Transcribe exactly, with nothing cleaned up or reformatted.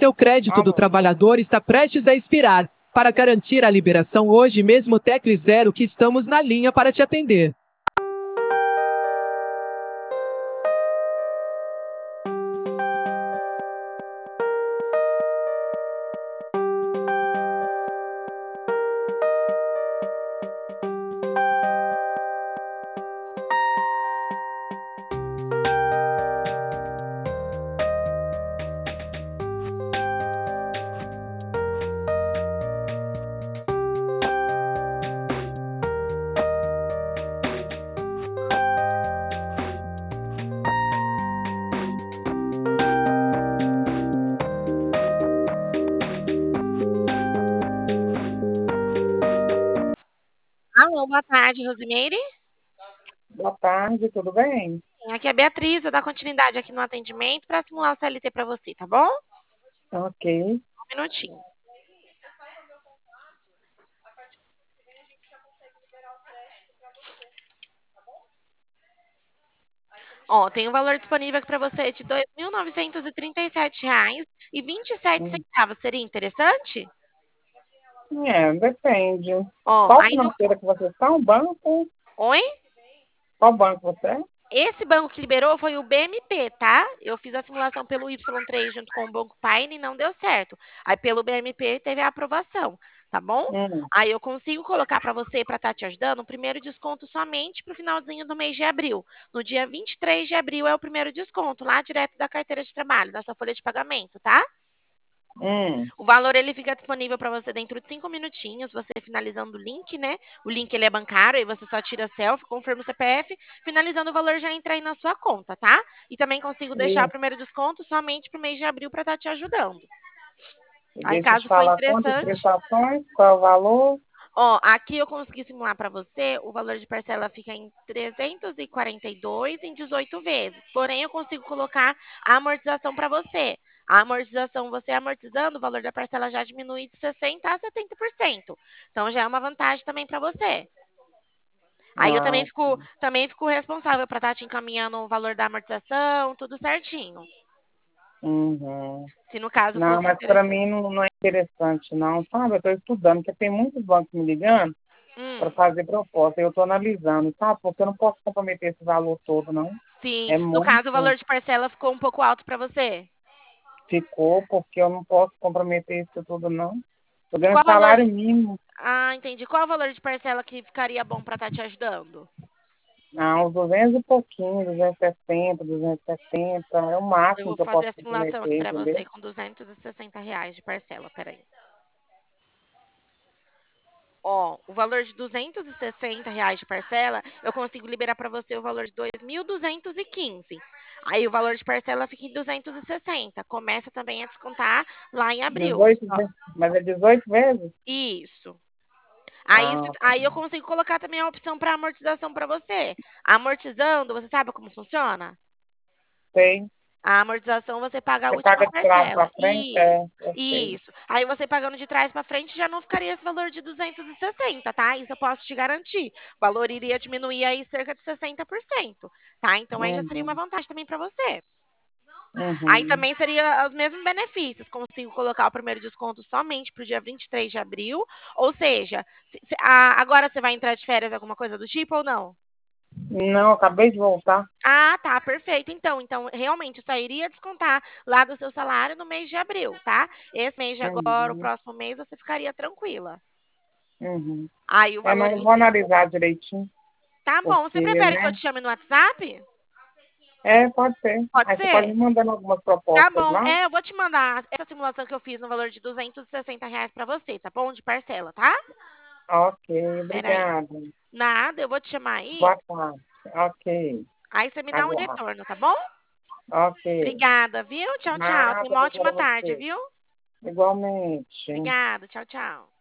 Seu crédito do Alô? trabalhador está prestes a expirar. Para garantir a liberação hoje mesmo, tecle zero que estamos na linha para te atender. Alô, boa tarde, Rosimeire. Boa tarde, tudo bem? Aqui é a Beatriz, eu dar continuidade aqui no atendimento para simular o C L T para você, tá bom? Ok. Um minutinho. Ó, tem um valor disponível aqui para você de dois mil novecentos e trinta e sete reais e vinte e sete Hum, centavos. Seria interessante? É, depende. Ó, Qual aí no... financeira que você está? Um banco? Oi? Qual banco você é? Esse banco que liberou foi o B M P, tá? Eu fiz a simulação pelo Y três junto com o Banco Paine e não deu certo. Aí pelo B M P teve a aprovação, tá bom? Hum, Aí eu consigo colocar para você, para estar te ajudando, o primeiro desconto somente para o finalzinho do mês de abril. No dia vinte e três de abril é o primeiro desconto, lá direto da carteira de trabalho, da sua folha de pagamento, tá? hum, O valor ele fica disponível para você dentro de cinco minutinhos, você finalizando o link, né? O link ele é bancário, aí você só tira selfie, confirma o C P F, finalizando o valor já entra aí na sua conta, tá? E também consigo deixar o e, primeiro desconto somente para o mês de abril para estar te ajudando. e Aí deixa eu te caso for falar quantas interessante, prestações, qual é o valor? ó, aqui eu consegui simular para você, o valor de parcela fica em trezentos e quarenta e dois em dezoito vezes. Porém, eu consigo colocar a amortização para você. A amortização, você amortizando, o valor da parcela já diminui de sessenta por cento a setenta por cento. Então já é uma vantagem também para você. Aí eu também Ah, fico, também fico responsável para estar te encaminhando o valor da amortização, tudo certinho. uhum. Se no caso Não, fosse mas para interessante. mim não, não é interessante, não, sabe? Eu estou estudando, porque tem muitos bancos me ligando para Hum, fazer proposta. Eu estou analisando, sabe? Porque eu não posso comprometer esse valor todo, não. sim. É No caso, o muito. valor de parcela ficou um pouco alto para você. Ficou, porque eu não posso comprometer isso tudo, não. Estou E ganhando qual valor salário mínimo. Ah, entendi. Qual o valor de parcela que ficaria bom para estar te ajudando? Ah, uns duzentos e pouquinho, duzentos e sessenta, duzentos e setenta, é o Eu máximo vou que eu fazer posso a simulação aqui comprometer, para você entendeu? com duzentos e sessenta reais de parcela. Peraí. Ó, o valor de duzentos e sessenta reais de parcela, eu consigo liberar para você o valor de dois mil duzentos e quinze. Aí o valor de parcela fica em duzentos e sessenta. Começa também a descontar lá em abril. dezoito, Ó, ve- mas é dezoito vezes? isso. Aí, se- Ah, aí eu consigo colocar também a opção para amortização para você. Amortizando, você sabe como funciona? sei. A amortização você paga a Você última paga de trás parcela. para frente? É, Isso, eu sei. isso. Aí você pagando de trás para frente já não ficaria esse valor de duzentos e sessenta, tá? Isso eu posso te garantir. O valor iria diminuir aí cerca de sessenta por cento, tá? Então aí já seria uma Uhum, vantagem também para você. Aí uhum. também seria os mesmos benefícios. Consigo colocar o primeiro desconto somente para o dia vinte e três de abril. Ou seja, se- se- a- agora você vai entrar de férias, alguma coisa do tipo ou não? Não, acabei de voltar. Ah, tá, perfeito. Então, então realmente só iria descontar lá do seu salário no mês de abril, tá? Esse mês de agora, o Uhum, próximo mês, você ficaria tranquila. uhum. Aí o É, valor mas eu vou iria. analisar direitinho, Tá bom. Você porque, prefere que eu né? te chame no WhatsApp? É, pode ser. Pode Aí você pode ser? me mandando algumas Tá propostas bom. lá. É, eu vou te mandar essa simulação que eu fiz no valor de duzentos e sessenta reais pra você, tá bom? De parcela, tá? Ok, Peraí. obrigada. Nada, eu vou te chamar aí. Boa tarde. Ok, Aí você me dá um aguardo. retorno, tá bom? Ok. Obrigada, viu? Tchau, tchau. Tenha Nada uma para ótima tarde, você. viu? Igualmente. Obrigada. Tchau, tchau.